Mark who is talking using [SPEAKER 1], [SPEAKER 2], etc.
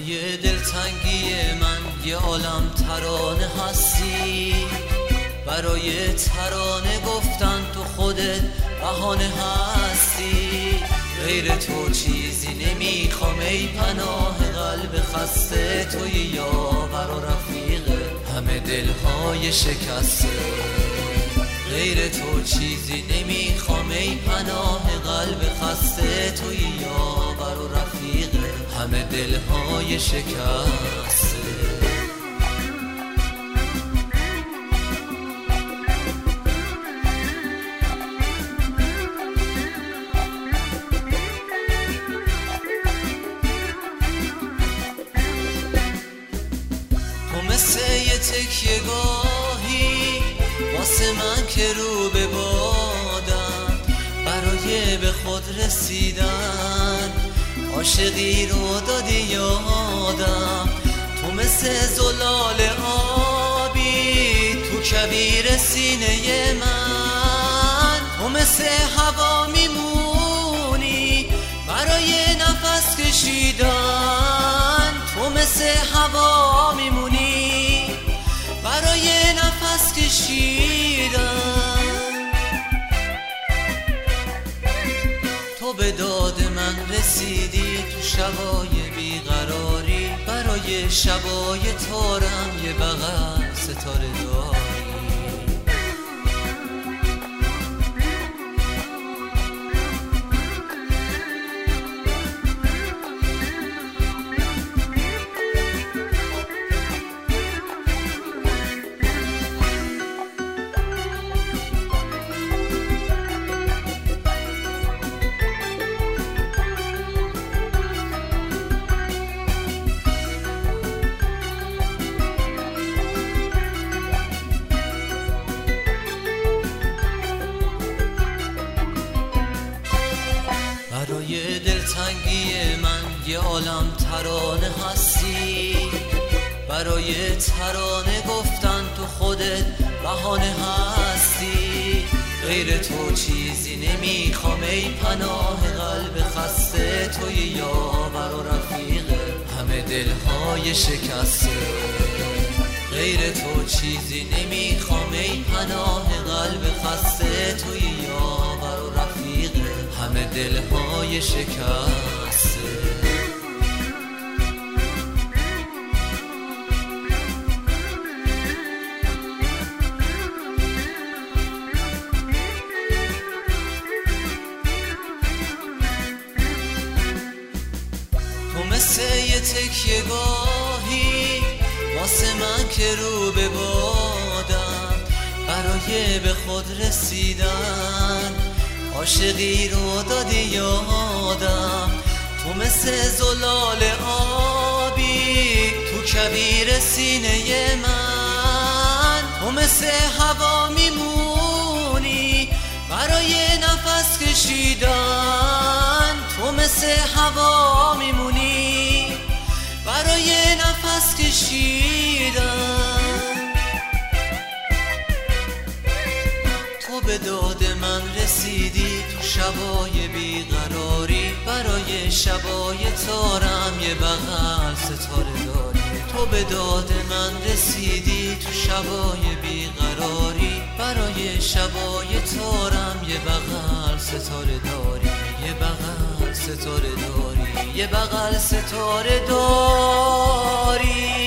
[SPEAKER 1] برای دلتنگی من یه عالم ترانه هستی، برای ترانه گفتن تو خودت بهانه هستی. غیر تو چیزی نمیخوام ای پناه قلب خسته، توی یاور و رفیق همه دلهای شکسته. غیر تو چیزی نمیخوام ای پناه قلب خسته، توی یاور و رفیق همه دلهای شکسته. مثل یه تکیه گاهی واسه من که رو به بادم، برای به خود رسیدن عاشقی رو دادی یادم. تو مثل زلال آبی تو کبیر سینه من، تو مثل هوا میمونی برای نفس کشیدن. تو مثل هوا میمونی برای نفس کشیدن. تو به داد من رسیدی تو شبای بیقراری، برای شبای تارم یه بغل ستاره داری. برای دلتنگی من یه عالم ترانه هستی، برای ترانه گفتن تو خودت بهانه هستی. غیر تو چیزی نمیخوام ای پناه قلب خسته، توی یاور و رفیق همه دلهای شکسته. غیر تو چیزی نمیخوام ای پناه قلب خسته، توی یاور و رفیق همه دلهای شکسته. تو مثل یه تکیه گاهی واسه من که رو به بادم، برای به خود رسیدن عاشقی رو دادی یادم. تو مثل زلال آبی تو کبیر سینه من، تو مثل هوا میمونی برای نفس کشیدن. تو مثل هوا میمونی برای نفس کشیدن. تو به داد من رسیدی تو شبای بیقراری، برای شبای تارم یه بغل ستاره داری. تو به داد من رسیدی تو شبای بیقراری، برای شبای تارم یه بغل ستاره داری. یه بغل ستاره داری، یه بغل ستاره داری.